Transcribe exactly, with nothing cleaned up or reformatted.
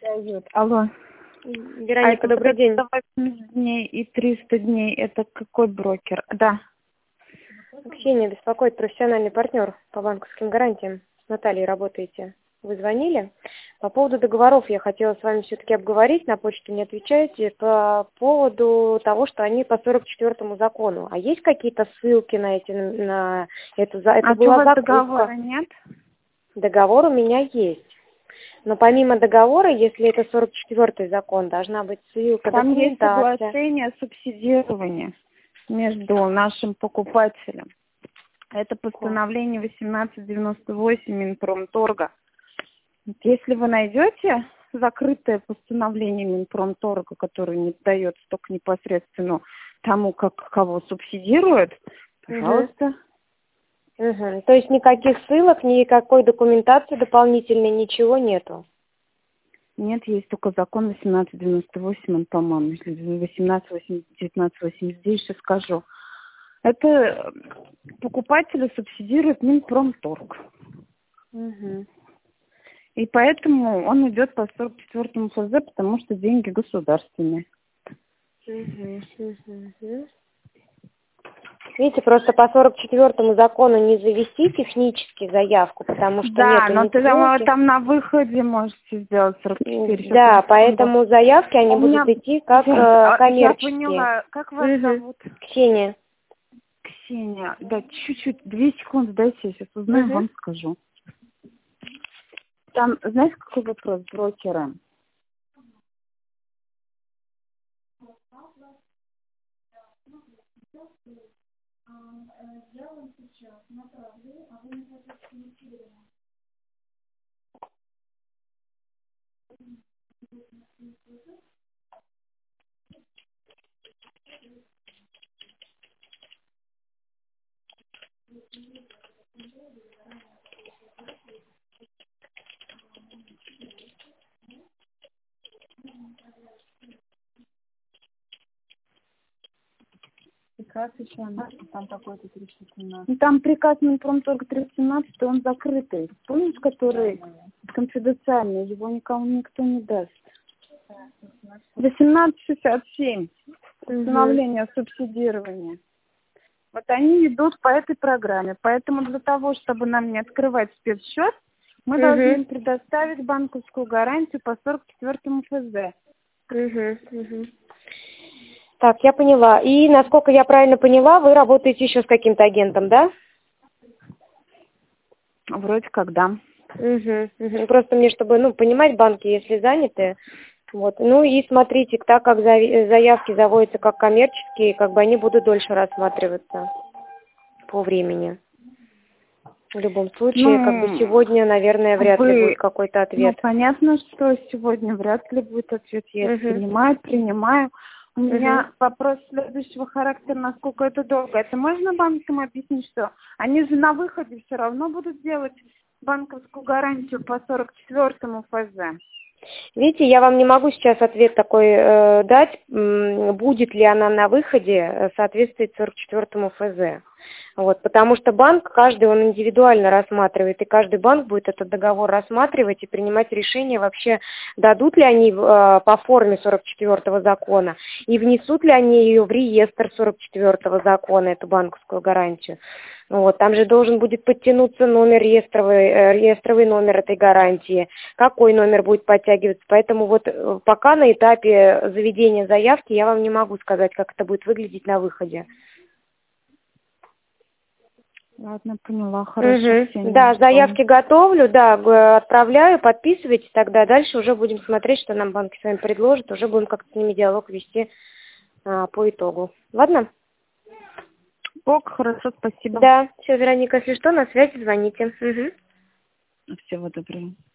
дают. Алло. Вероника, а добрый день. восемьдесят дней и триста дней. Это какой брокер? Да. Ксения беспокоит, профессиональный партнер по банковским гарантиям. С Натальей работаете. Вы звонили? По поводу договоров я хотела с вами все-таки обговорить, на почту не отвечаете, по поводу того, что они по сорок четвёртому закону. А есть какие-то ссылки на эти, на эту, это а была у вас закупка. договора нет? Договор у меня есть. Но помимо договора, если это сорок четвёртый закон, должна быть ссылка, Там есть документация. соглашение о субсидировании между нашим покупателем. Это постановление восемнадцать девяносто восемь Минпромторга. Если вы найдете закрытое постановление Минпромторга, которое не дает столько непосредственно тому, как кого субсидируют, пожалуйста. Угу. Угу. То есть никаких ссылок, никакой документации дополнительной, ничего нету? Нет, есть только закон восемнадцать девяносто восемь, он, по-моему, если восемнадцать девятнадцать восемьдесят девять, сейчас скажу. Это покупатели субсидирует Минпромторг. Угу. И поэтому он идет по сорок четвёртому ФЗ, потому что деньги государственные. Угу. Угу. Видите, просто по сорок четвёртому закону не завести технически заявку, потому что да, нету но ни ты там, ссылки. там на выходе можете сделать сорок четыре. Да, поэтому заявки они У будут меня... идти как я, э, коммерческие. Я поняла. Как вас угу. зовут? Ксения. Ксения. Да, чуть-чуть, две секунды, дайте, я сейчас узнаю, угу. вам скажу. Там, знаешь, какой вопрос брокера? Я вам сейчас направлю, а вы не хотите. Приказ еще, там какой-то триста семнадцать. Там приказ Минпромторга триста семнадцать, он закрытый. Помните, который конфиденциальный, его никому никто не даст. восемнадцать шестьдесят семь. Установление угу. субсидирования. Вот они идут по этой программе. Поэтому для того, чтобы нам не открывать спецсчет, мы угу. должны им предоставить банковскую гарантию по сорок четвёртому ФЗ. Угу. Угу. Так, я поняла. И, насколько я правильно поняла, вы работаете еще с каким-то агентом, да? Вроде как, да. Угу, угу. Просто мне, чтобы, ну, понимать, банки, если заняты, вот. Ну и смотрите, так как заявки заводятся как коммерческие, как бы они будут дольше рассматриваться по времени. В любом случае, ну, как бы сегодня, наверное, вряд вы... ли будет какой-то ответ. Ну, понятно, что сегодня вряд ли будет ответ. Я угу. принимаю, принимаю. У угу. меня вопрос следующего характера, насколько это долго. Это можно банкам объяснить, что они же на выходе все равно будут делать банковскую гарантию по сорок четвёртому ФЗ? Видите, я вам не могу сейчас ответ такой э, дать, м, будет ли она на выходе соответствовать сорок четвёртому ФЗ. Вот, потому что банк, каждый он индивидуально рассматривает, и каждый банк будет этот договор рассматривать и принимать решение вообще, дадут ли они э, по форме сорок четвёртого закона, и внесут ли они ее в реестр сорок четвёртого закона, эту банковскую гарантию. Вот, там же должен будет подтянуться номер реестровый, э, реестровый номер этой гарантии, какой номер будет подтягиваться. Поэтому вот э, пока на этапе заведения заявки я вам не могу сказать, как это будет выглядеть на выходе. Ладно, поняла, хорошо. Угу. Да, заявки готовлю, да, отправляю, подписывайте, тогда дальше уже будем смотреть, что нам банки с вами предложат, уже будем как-то с ними диалог вести а, по итогу. Ладно? Ок, хорошо, спасибо. Да, все, Вероника, если что, на связи звоните. Угу. Всего доброго.